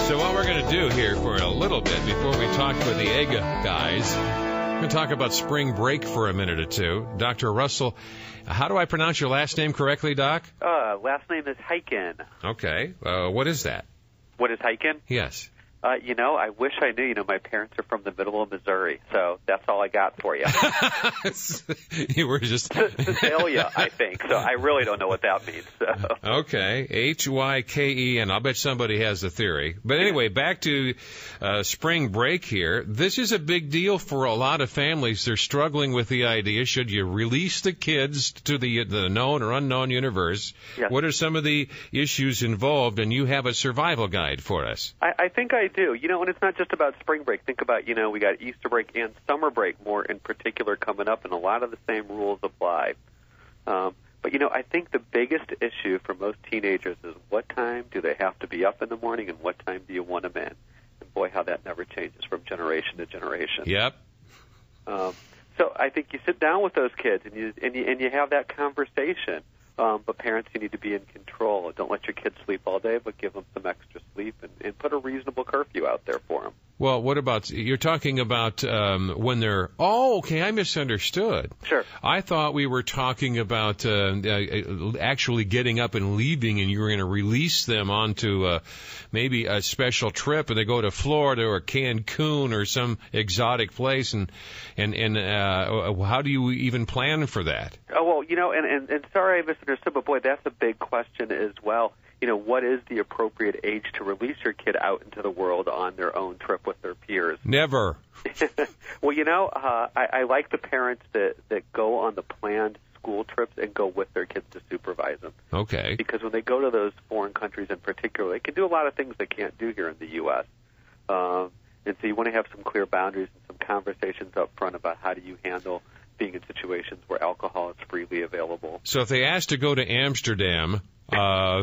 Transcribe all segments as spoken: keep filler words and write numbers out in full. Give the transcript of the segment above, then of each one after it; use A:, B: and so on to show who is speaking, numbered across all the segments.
A: So what we're going to do here for a little bit before we talk with the egg guys, we're going to talk about spring break for a minute or two. Doctor Russell, how do I pronounce your last name correctly, Doc?
B: Uh, last name is Hyken.
A: Okay. Uh, what is that?
B: What is Hyken?
A: Yes.
B: Uh, you know, I wish I knew. You know, my parents are from the middle of Missouri, so that's all I got for you.
A: You were just...
B: Cecilia, I think. So I really don't know what that means. So.
A: Okay. H Y K E N. I'll bet somebody has a theory. But anyway, back to uh, spring break here. This is a big deal for a lot of families. They're struggling with the idea, should you release the kids to the, the known or unknown universe?
B: Yes.
A: What are some of the issues involved? And you have a survival guide for us.
B: I, I think I do. You know, and it's not just about spring break. Think about, you know, we got Easter break and summer break more in particular coming up, and a lot of the same rules apply. Um, but, you know, I think the biggest issue for most teenagers is what time do they have to be up in the morning and what time do you want them in? And, boy, how that never changes from generation to generation.
A: Yep.
B: Um, so I think you sit down with those kids and you, and you, and you have that conversation. Um, but parents, you need to be in control. Don't let your kids sleep all day, but give them some extra sleep and, and put a reasonable curfew out there for them.
A: Well, what about, you're talking about um, when they're, oh, okay, I misunderstood.
B: Sure.
A: I thought we were talking about uh, uh, actually getting up and leaving, and you were going to release them onto uh, maybe a special trip, and they go to Florida or Cancun or some exotic place, and and, and uh, how do you even plan for that?
B: Oh, well, you know, and, and, and sorry I misunderstood, but boy, that's a big question as well. You know, what is the appropriate age to release your kid out into the world on their own trip with their peers?
A: Never.
B: Well, you know, uh, I, I like the parents that, that go on the planned school trips and go with their kids to supervise them.
A: Okay.
B: Because when they go to those foreign countries in particular, they can do a lot of things they can't do here in the U S Um, and so you want to have some clear boundaries and some conversations up front about how do you handle being in situations where alcohol is freely available.
A: So if they asked to go to Amsterdam, uh,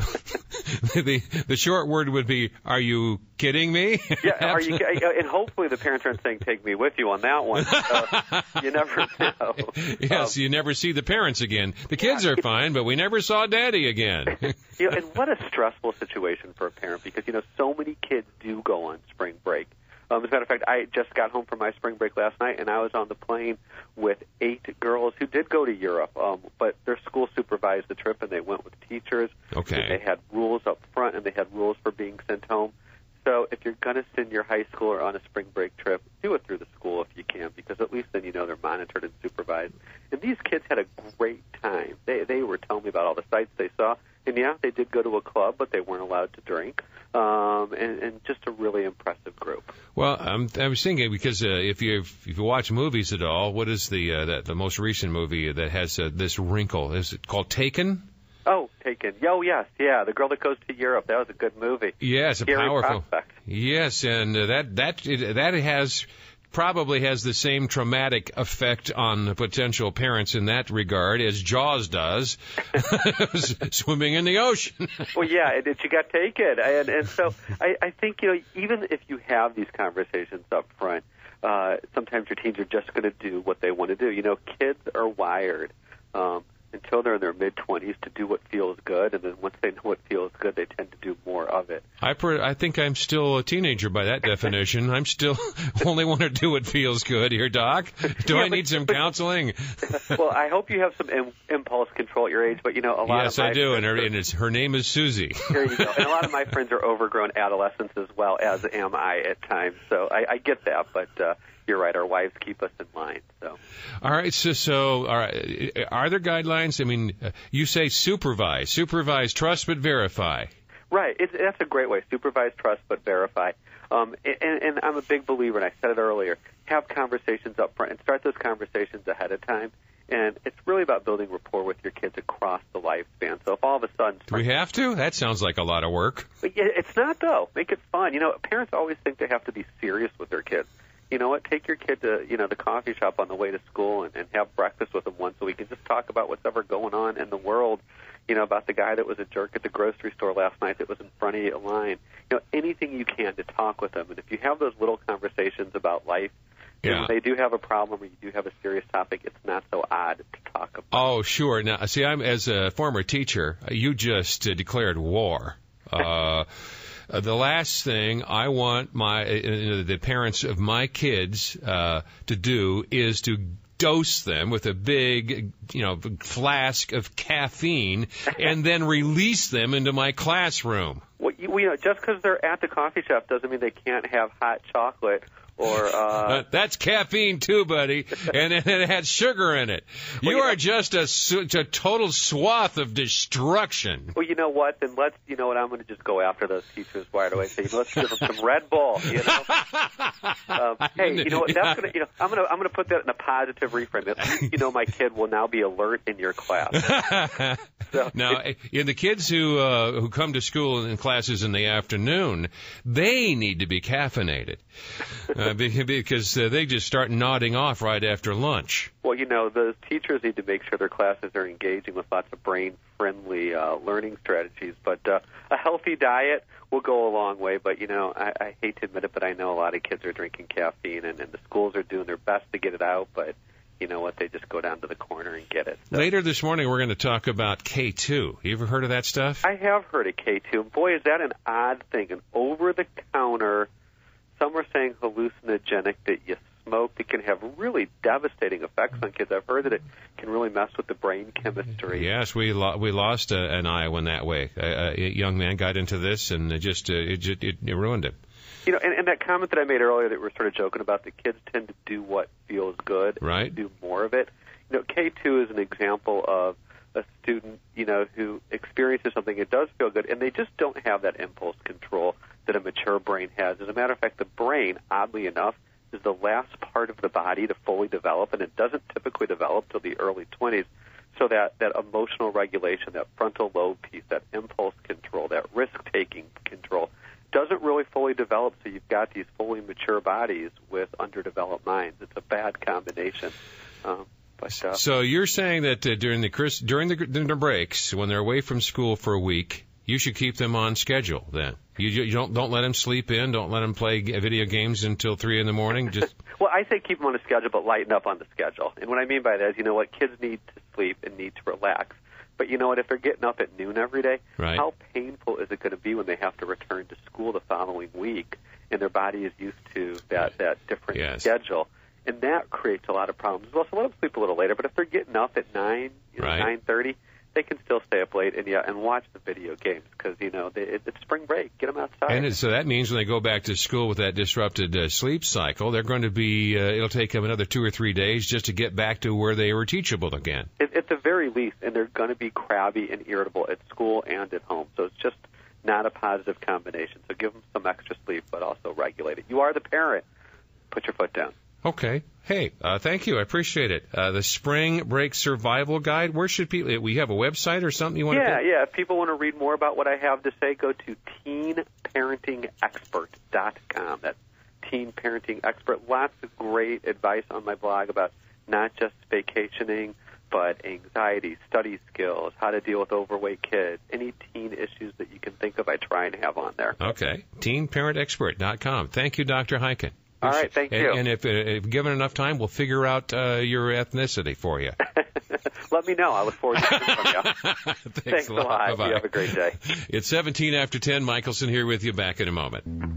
A: the the short word would be, "Are you kidding me?"
B: Yeah, are you? And hopefully the parents aren't saying, "Take me with you" on that one. Uh, you never know.
A: Yes, um, you never see the parents again. The kids yeah, are fine, but we never saw Daddy again.
B: You know, and what a stressful situation for a parent, because you know so many kids do go on spring break. Um, as a matter of fact, I just got home from my spring break last night, and I was on the plane with eight girls who did go to Europe, um, but their school supervised the trip, and they went with teachers.
A: Okay.
B: They had rules up front, and they had rules for being sent home. So if you're going to send your high schooler on a spring break trip, do it through the school if you can, because at least then you know they're monitored and supervised. And these kids had a great time. They they were telling me about all the sights they saw. And, yeah, they did go to a club, but they weren't allowed to drink, um, and, and just a really impressive group.
A: Well, I'm, I was thinking, because uh, if you if you watch movies at all, what is the uh, the, the most recent movie that has uh, this wrinkle? Is it called Taken?
B: Oh, Taken. Oh, yes, yeah, the girl that goes to Europe. That was a good movie.
A: Yes, a
B: Scary
A: powerful.
B: prospect.
A: Yes, and uh, that that it, that has. Probably has the same traumatic effect on the potential parents in that regard as Jaws does, swimming in the ocean.
B: Well, yeah, and you got taken. And, and so I, I think, you know, even if you have these conversations up front, uh, sometimes your teens are just going to do what they want to do. You know, kids are wired um, until they're in their mid-twenties to do what feels good, and then once they know what feels good, they tend to do more of it.
A: I per- I think I'm still a teenager by that definition. I'm still only want to do what feels good here, Doc. Do
B: yeah,
A: I need
B: but,
A: some
B: but,
A: counseling?
B: Well, I hope you have some Im- impulse control at your age, but, you know, a lot
A: yes,
B: of my
A: I do, and, her,
B: are,
A: and it's, her name is Susie.
B: There you go. And a lot of my friends are overgrown adolescents as well, as am I at times. So I, I get that, but uh, you're right. Our wives keep us in line. So.
A: All right. So, so all right. Are there guidelines? I mean, you say supervise, supervise, trust but verify.
B: Right. It's, that's a great way. Supervise, trust but verify. Um, and, and I'm a big believer, and I said it earlier. Have conversations up front and start those conversations ahead of time. And it's really about building rapport with your kids across the lifespan. So if all of a sudden...
A: Do we have to? That sounds like a lot of work.
B: It's not, though. Make it fun. You know, parents always think they have to be serious with their kids. You know what? Take your kid to, you know, the coffee shop on the way to school and, and have breakfast with them once so we can just talk about what's ever going on in the world. You know, about the guy that was a jerk at the grocery store last night that was in front of you in line. You know, anything you can to talk with them. And if you have those little conversations about life,
A: yeah.
B: if they do have a problem or you do have a serious topic, it's not so odd to talk about.
A: Oh, sure. Now, see, I'm as a former teacher, you just uh, declared war. Uh Uh, the last thing I want my uh, the parents of my kids uh, to do is to dose them with a big, you know, flask of caffeine and then release them into my classroom.
B: Well, you, you know, just because they're at the coffee shop doesn't mean they can't have hot chocolate. Or uh,
A: uh, that's caffeine too, buddy, and it, it had sugar in it. You
B: well, you
A: are
B: know,
A: just a, a total swath of destruction.
B: Well, you know what? Then let's, you know what? I'm going to just go after those teachers right away. Say, let's give them some Red Bull. You know? um, hey, you know what? That's going to, you know, I'm going to, I'm going to put that in a positive reframe. At least, you know, my kid will now be alert in your class. So,
A: now, in the kids who uh, who come to school in classes in the afternoon, they need to be caffeinated. Uh, because uh, they just start nodding off right after lunch.
B: Well, you know, those teachers need to make sure their classes are engaging with lots of brain-friendly uh, learning strategies. But uh, a healthy diet will go a long way. But, you know, I, I hate to admit it, but I know a lot of kids are drinking caffeine, and, and the schools are doing their best to get it out. But, you know what, they just go down to the corner and get it. So.
A: Later this morning, we're going to talk about K two. You ever heard of that stuff?
B: I have heard of K two. And boy, is that an odd thing. An over-the-counter... Some are saying hallucinogenic, that you smoke. It can have really devastating effects on kids. I've heard that it can really mess with the brain chemistry.
A: Yes, we lo- we lost uh, an Iowan that way. Uh, a young man got into this, and it just uh, it, just, it, it ruined him.
B: You know, and, and that comment that I made earlier that we were sort of joking about, the kids tend to do what feels good,
A: right?
B: And do more of it. You know, K two is an example of a student, you know, who experiences something, it does feel good, and they just don't have that impulse control that a mature brain has. As a matter of fact, the brain, oddly enough, is the last part of the body to fully develop, and it doesn't typically develop till the early twenties. So that, that emotional regulation, that frontal lobe piece, that impulse control, that risk-taking control, doesn't really fully develop, so you've got these fully mature bodies with underdeveloped minds. It's a bad combination. Um, but, uh,
A: so you're saying that uh, during the Chris, during the, during the breaks, when they're away from school for a week, you should keep them on schedule then. You, you don't don't let them sleep in. Don't let them play video games until three in the morning. Just
B: well, I say keep them on a schedule, but lighten up on the schedule. And what I mean by that is, you know what, kids need to sleep and need to relax. But you know what, if they're getting up at noon every day,
A: right.
B: How painful is it going to be when they have to return to school the following week, and their body is used to that
A: right.
B: that different
A: yes.
B: schedule, and that creates a lot of problems. Well, so let them sleep a little later. But if they're getting up at nine, you know,
A: right.
B: nine thirty. They can still stay up late and yeah, and watch the video games because you know they, it, it's spring break. Get them outside.
A: And it, so that means when they go back to school with that disrupted uh, sleep cycle, they're going to be. Uh, it'll take them another two or three days just to get back to where they were teachable again.
B: It, at the very least, and they're going to be crabby and irritable at school and at home. So it's just not a positive combination. So give them some extra sleep, but also regulate it. You are the parent. Put your foot down.
A: Okay. Hey, uh, thank you. I appreciate it. Uh, the Spring Break Survival Guide. Where should people? We have a website or something you want
B: yeah,
A: to?
B: Yeah, yeah. If people want to read more about what I have to say, go to teen parenting expert dot com. That's Teen Parenting Expert. Lots of great advice on my blog about not just vacationing, but anxiety, study skills, how to deal with overweight kids, any teen issues that you can think of. I try and have on there.
A: Okay. teen parent expert dot com. Thank you, Doctor Heiken.
B: All right, thank you.
A: And, and if, uh, if given enough time, we'll figure out uh, your ethnicity for you.
B: Let me know. I look forward to hearing from you.
A: Thanks,
B: Thanks
A: a
B: a
A: lot.
B: lot.
A: Bye-bye.
B: You have a great day.
A: It's seventeen after ten. Michelson here with you. Back in a moment.